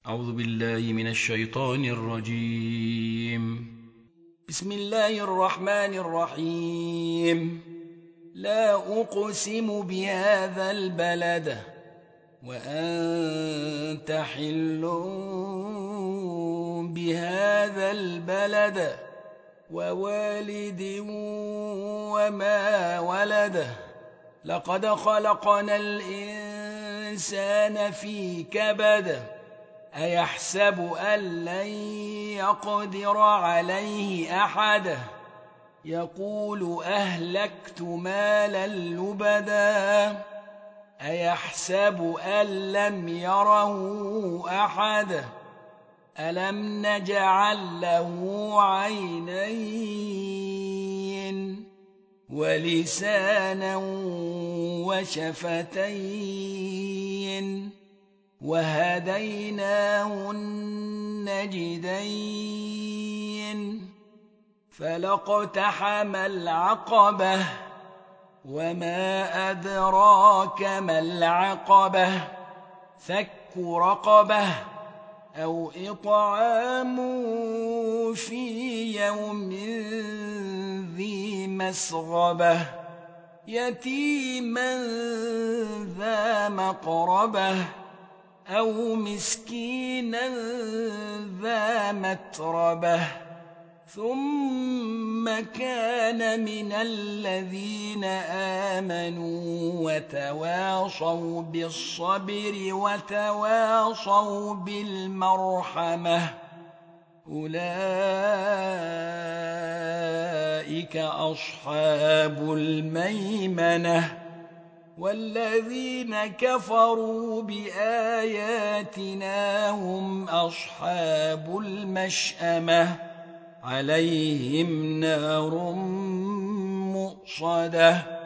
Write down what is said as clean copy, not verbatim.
أعوذ بالله من الشيطان الرجيم. بسم الله الرحمن الرحيم. لا أقسم بهذا البلد وأنت حل بهذا البلد ووالد وما ولد. لقد خلقنا الإنسان في كبد. أيحسب أن لن يقدر عليه أحد. يقول أهلكت مالا لبدا. أيحسب أن لم يره أحد. ألم نجعل له عينين ولسانا وشفتين وهديناه النجدين. فلاقتحم العقبة وما أدراك ما العقبة. فك رقبة أو إطعام في يوم ذي مسغبة يتيما ذا مقربة أو مسكينا ذا متربة. ثم كان من الذين آمنوا وتواصوا بالصبر وتواصوا بالمرحمة. أولئك أصحاب الميمنة. والذين كفروا بآياتنا هم أصحاب المشأمة. عليهم نار مؤصدة.